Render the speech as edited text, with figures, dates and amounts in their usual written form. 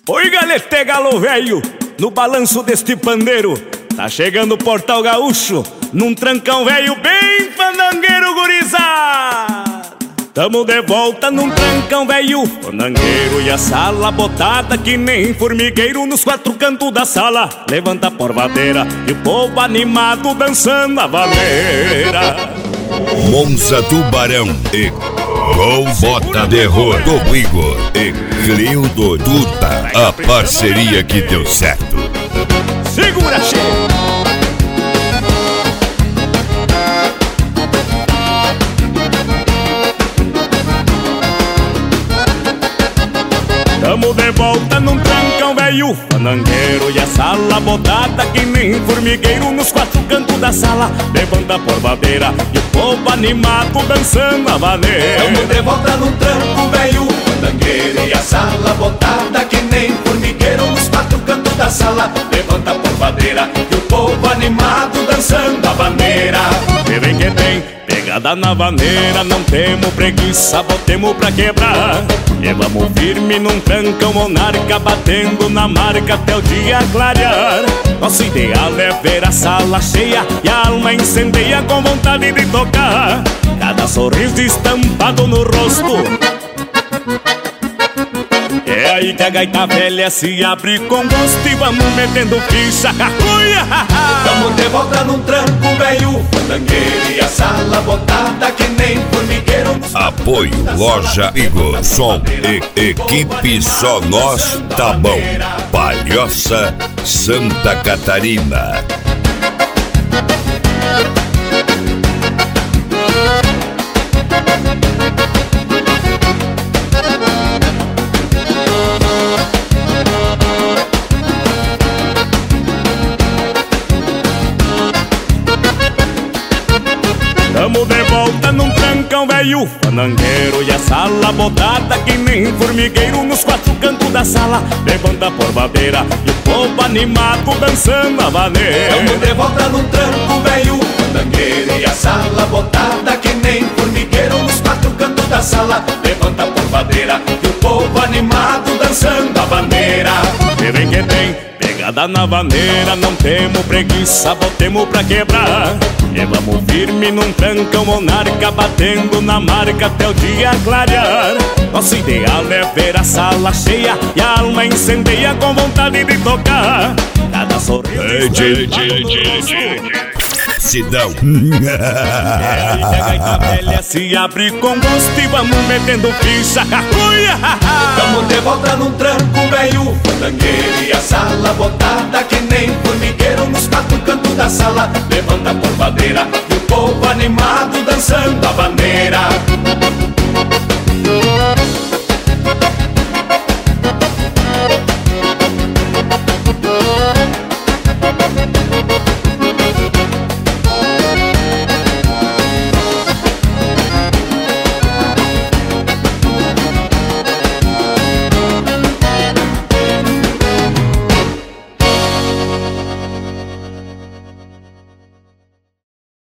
Oi, galete galo velho, no balanço deste pandeiro, tá chegando o Portal Gaúcho, num trancão velho bem fandangueiro, gurizada. Tamo de volta num trancão velho fandangueiro, e a sala botada que nem formigueiro nos quatro cantos da sala. Levanta a porvadeira e o povo animado dançando a vaneira. Monza Tubarão e Gol Bota de do Igor e Cleudo Duta, a parceria que deu certo. Segura, cheio! Tamo de volta num trancão velho fandangueiro, e a sala botada que nem formigueiro nos quatro cantos da sala. Levanta a porvadeira e o povo animado dançando a vaneira. Tamo de volta num tranco velho fandangueiro, e a sala botada que nem formigueiro nos quatro cantos da sala. Levanta a porvadeira e o povo animado dançando a vaneira. E vem que tem pegada na vaneira, não temos preguiça, botemos pra quebrar. E vamos firme num trancão monarca, batendo na marca até o dia clarear. Nosso ideal é ver a sala cheia e a alma incendeia com vontade de tocar. Cada sorriso estampado no rosto, é aí que a gaita velha se abre com gosto e vamos metendo ficha. Tamo de volta num tranco velho fandangueiro, e a sala botada que nem formigueiro. Apoio Loja Igor, som e equipe Só Nós Tá Bom, Palhoça, Santa Catarina. Tamo de volta num trancão velho fandangueiro, e a sala botada que nem formigueiro nos quatro cantos da sala. Levanta a porvadeira e o povo animado dançando a vaneira. Tamo de volta num tranco velho fandangueiro, e a sala botada que nem formigueiro nos quatro cantos da sala. Levanta a porvadeira e o povo animado dançando a vaneira. E vem que tem pegada na vaneira, não temos preguiça, botemos pra quebrar. E vamos firme num trancão monarca, batendo na marca até o dia clarear. Nosso ideal é ver a sala cheia e a alma incendeia com vontade de tocar. Cada sorriso Sidão. é aí que a gaita velha se abre com gosto e vamos metendo ficha. Tamo de volta num tranco velho fandangueiro, e a sala botada que nem formigueiro nos quatro cantos da sala. Levanta a porvadeira e o povo animado dançando a vaneira.